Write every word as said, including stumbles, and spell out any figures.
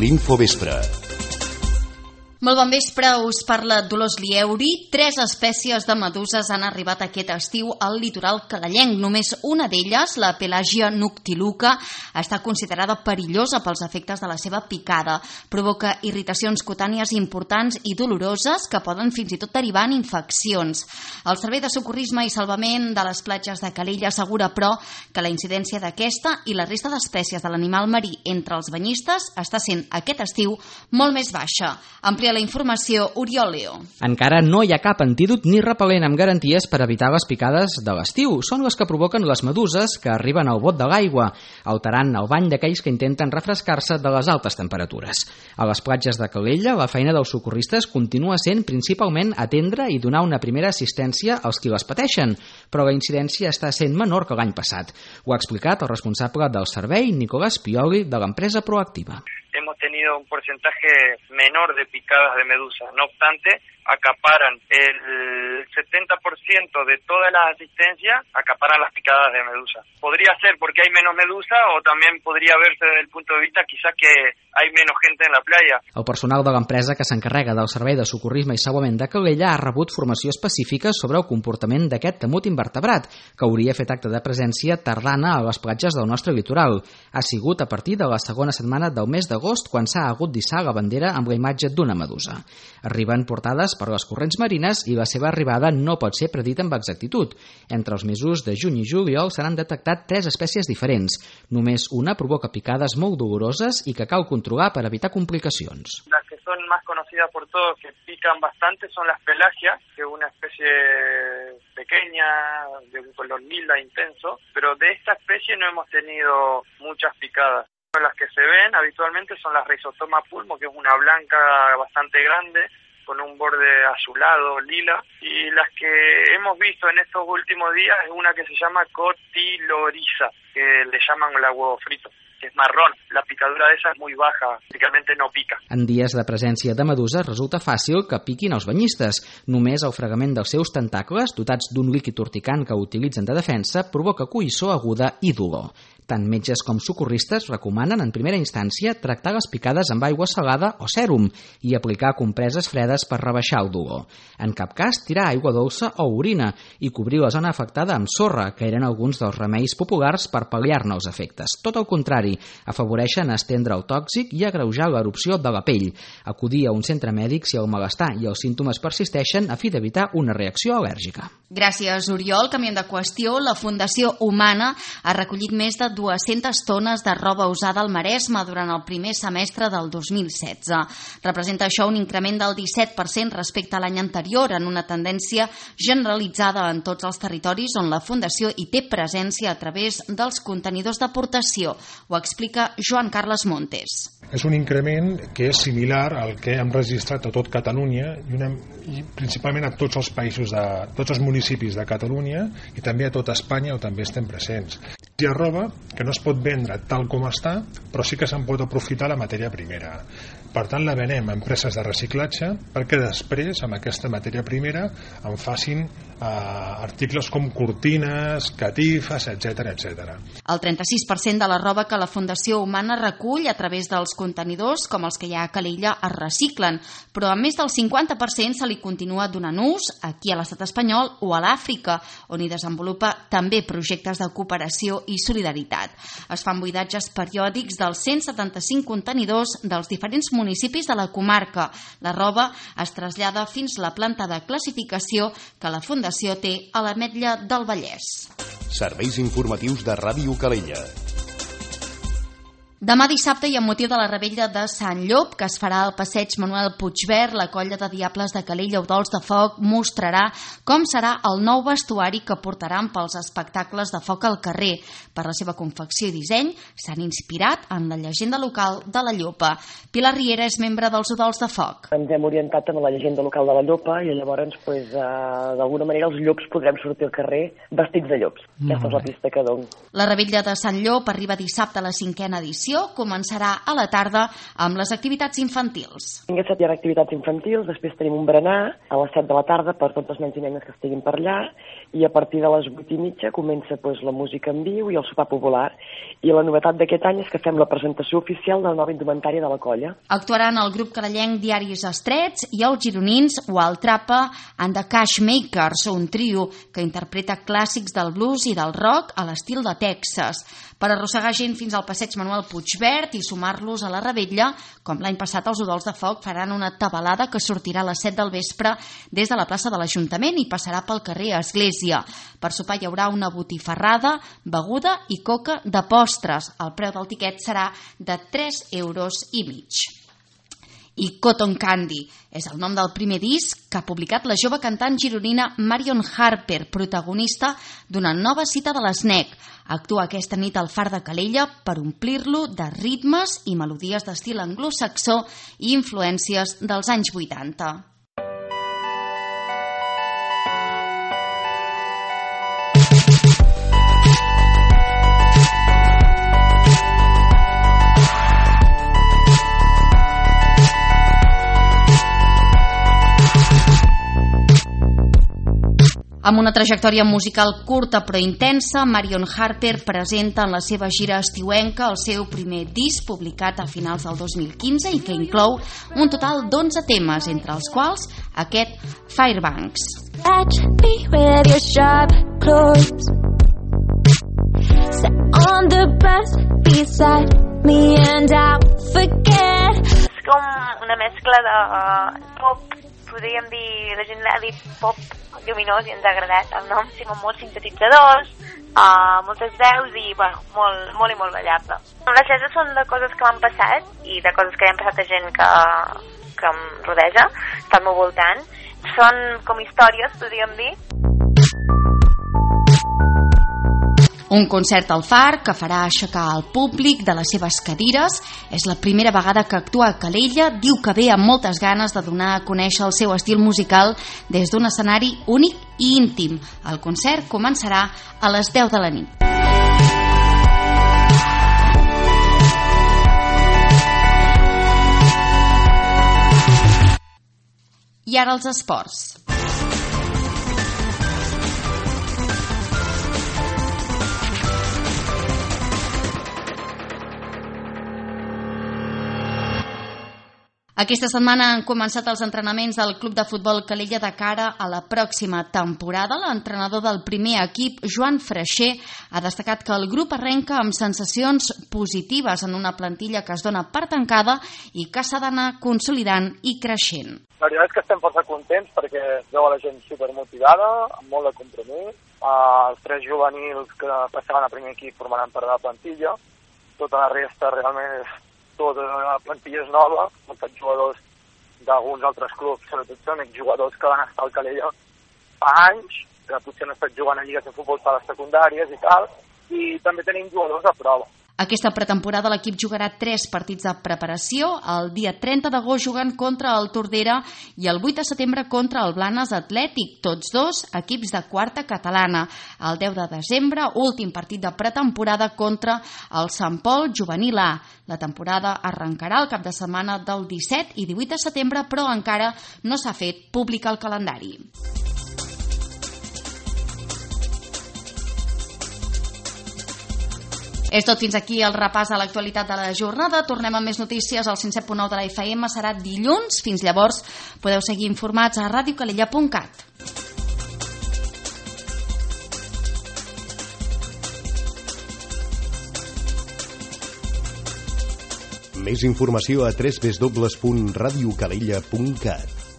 l'Infovespre. Molt bon vespre, us parla Dolors Lieuri. Tres espècies de meduses han arribat aquest estiu al litoral calellenc. Només una d'elles, la Pelagia noctiluca, està considerada perillosa pels efectes de la seva picada. Provoca irritacions cutànies importants i doloroses que poden fins i tot derivar en infeccions. El Servei de Socorrisme i Salvament de les platges de Calella assegura, però, que la incidència d'aquesta i la resta d'espècies de l'animal marí entre els banyistes està sent aquest estiu molt més baixa. Amplia la informació Oriol Leo. Encara no hi ha cap antídot ni repel·lent amb garanties per evitar les picades de l'estiu. Són les que provoquen les meduses que arriben al bot de l'aigua, alterant el bany d'aquells que intenten refrescar-se de les altes temperatures. A les platges de Calella, la feina dels socorristes continua sent principalment atendre i donar una primera assistència als qui les pateixen, però la incidència està sent menor que l'any passat. Ho ha explicat el responsable del servei, Nicolás Pioli, de l'empresa Proactiva. Hemos tenido un porcentaje menor de picadas de medusa. No obstante, acaparan el setenta por ciento de todas las asistencias, acaparan las picadas de medusa. Podría ser porque hay menos medusa o también podría verse desde el punto de vista quizás que hay menos gente en la playa. El personal de l'empresa que s'encarrega del servei de socorrisme i salvament de Calella ha rebut formació específica sobre el comportament d'aquest temut invertebrat, que hauria fet acte de presència tardana a les platges del nostre litoral. Ha sigut a partir de la segona setmana del mes d'agost quan s'ha hagut d'hissar la bandera amb la imatge d'una medusa. Arriben portades per les corrents marines i la seva arribada no pot ser predita amb exactitud. Entre els mesos de juny i juliol s'han detectat tres espècies diferents. Només una provoca picades molt doloroses i que cal controlar per evitar complicacions. Las que son más conocidas por todos, que pican bastante, son las pelagias, que es una especie pequeña, de un color lila intenso, pero de esta especie no hemos tenido muchas picadas. Las que se ven habitualmente son las Rhizostoma pulmo, que es una blanca bastante grande, con un borde azulado, lila, y las que hemos visto en estos últimos días es una que se llama cotiloriza, que le llaman la huevo frito, que es marrón. La picadura de esa es muy baja, prácticamente no pica. En dies de presència de meduses resulta fàcil que piquin els banyistes. Només el fregament dels seus tentacles, dotats d'un líquid urticant que utilitzen de defensa, provoca coïssor aguda i dolor. Tant metges com socorristes recomanen en primera instància tractar les picades amb aigua salada o sèrum i aplicar compreses fredes per rebaixar el dolor. En cap cas tirar aigua dolça o orina i cobrir la zona afectada amb sorra, que eren alguns dels remeis populars per pal·liar-ne els efectes. Tot el contrari, afavoreixen estendre el tòxic i agreujar l'erupció de la pell. Acudir a un centre mèdic si el malestar i els símptomes persisteixen a fi d'evitar una reacció al·lèrgica. Gràcies, Oriol. Canviem de qüestió. La Fundació Humana ha recollit més de dues-centes tones de roba usada al Maresme durant el primer semestre del dos mil setze. Representa això un increment del disset per cent respecte a l'any anterior, en una tendència generalitzada en tots els territoris on la Fundació hi té presència a través dels contenidors d'aportació. Ho explica Joan Carles Montes. És un increment que és similar al que hem registrat a tot Catalunya i, una, i principalment a tots els països, de, tots els municipis de Catalunya i també a tot Espanya, on també estem presents. Hi ha roba que no es pot vendre tal com està, però sí que se'n pot aprofitar la matèria primera. Per tant, la venem a empreses de reciclatge perquè després, amb aquesta matèria primera, en facin eh, articles com cortines, catifes, etcètera, etcètera. El trenta-sis per cent de la roba que la Fundació Humana recull a través dels contenidors, com els que hi ha a Calella, es reciclen, però a més del cinquanta per cent se li continua donant ús aquí a l'estat espanyol o a l'Àfrica, on hi desenvolupa també projectes de cooperació i solidaritat. Es fan buidatges periòdics dels cent setanta-cinc contenidors dels diferents municipis de la comarca. La roba es trasllada fins a la planta de classificació que la Fundació té a l'Ametlla del Vallès. Serveis informatius de Ràdio Calella. Demà dissabte i amb motiu de la revetlla de Sant Llop, que es farà al passeig Manuel Puigverd, la colla de Diables de Calella Udols de Foc mostrarà com serà el nou vestuari que portaran pels espectacles de foc al carrer. Per la seva confecció i disseny s'han inspirat en la llegenda local de la Llopa. Pilar Riera és membre dels Udols de Foc. Ens hem orientat en la llegenda local de la Llopa i llavors, pues, uh, d'alguna manera, els llops podrem sortir al carrer vestits de llops. Aquesta és la pista que dono. La revetlla de Sant Llop arriba dissabte a la cinquena edició. sessió començarà a la tarda amb les activitats infantils. A set hi ha activitats infantils, després tenim un berenar a les set de la tarda per tots els nens i nenes que estiguin per allà, i a partir de les vuit i mitja comença pues, la música en viu i el sopar popular. I la novetat d'aquest any és que fem la presentació oficial del nou indumentari de la colla. Actuaran el grup calallenc Diaris Estrets i els gironins Wild Trappa and the Cashmakers, un trio que interpreta clàssics del blues i del rock a l'estil de Texas, per arrossegar gent fins al passeig Manuel Puigverd i sumar-los a la revetlla. Com l'any passat, els Udols de Foc faran una tabalada que sortirà a les set del vespre des de la plaça de l'Ajuntament i passarà pel carrer Església. Per sopar hi haurà una botifarrada, beguda i coca de postres. El preu del tiquet serà de tres euros i mig. I Cotton Candy és el nom del primer disc que ha publicat la jove cantant gironina Marion Harper, protagonista d'una nova cita de l'Snec. Actua aquesta nit al Far de Calella per omplir-lo de ritmes i melodies d'estil anglosaxó i influències dels anys vuitanta. Amb una trajectòria musical curta però intensa, Marion Harper presenta en la seva gira estiuenca el seu primer disc publicat a finals del dos mil quinze i que inclou un total d'onze temes, entre els quals aquest Firebanks. Catch me with your sharp claws, sit on the bus beside me and I'll forget. És com una mescla de pop, podríem dir, la gent l'ha dit pop lluminós i ens ha agradat el nom, sí, amb molts sintetitzadors, uh, moltes veus i bueno, molt, molt i molt ballable. Les lletres són de coses que m'han passat i de coses que han passat a gent que, que em rodeja, està al meu voltant. Són com històries, podríem dir. Un concert al Far que farà aixecar el públic de les seves cadires. És la primera vegada que actua a Calella. Diu que ve amb moltes ganes de donar a conèixer el seu estil musical des d'un escenari únic i íntim. El concert començarà a les deu de la nit. I ara els esports. Aquesta setmana han començat els entrenaments del Club de Futbol Calella de cara a la pròxima temporada. L'entrenador del primer equip, Joan Freixer, ha destacat que el grup arrenca amb sensacions positives en una plantilla que es dona per tancada i que s'ha d'anar consolidant i creixent. La veritat és que estem força contents perquè es veu a la gent supermotivada, amb molt de compromís. Uh, els tres juvenils que passaven al primer equip formaran part de la plantilla. Tota la resta realment és tota la plantilla és nova, molts jugadors d'alguns altres clubs, sobretot són exjugadors que van estar al Calella fa anys, que potser han estat jugant a lligues de futbol sales secundàries i tal, i també tenim jugadors de prova. Aquesta pretemporada l'equip jugarà tres partits de preparació, el dia trenta d'agost jugant contra el Tordera i el vuit de setembre contra el Blanes Atlètic, tots dos equips de quarta catalana. El deu de desembre, últim partit de pretemporada contra el Sant Pol Juvenil A. La temporada arrencarà el cap de setmana del disset i divuit de setembre, però encara no s'ha fet públic el calendari. És tot, fins aquí el repàs a l'actualitat de la jornada. Tornem amb més notícies al cent set punt nou de la F M. Serà dilluns. Fins llavors podeu seguir informats a ràdio calella punt cat. Més informació a w w w punt ràdio calella punt cat.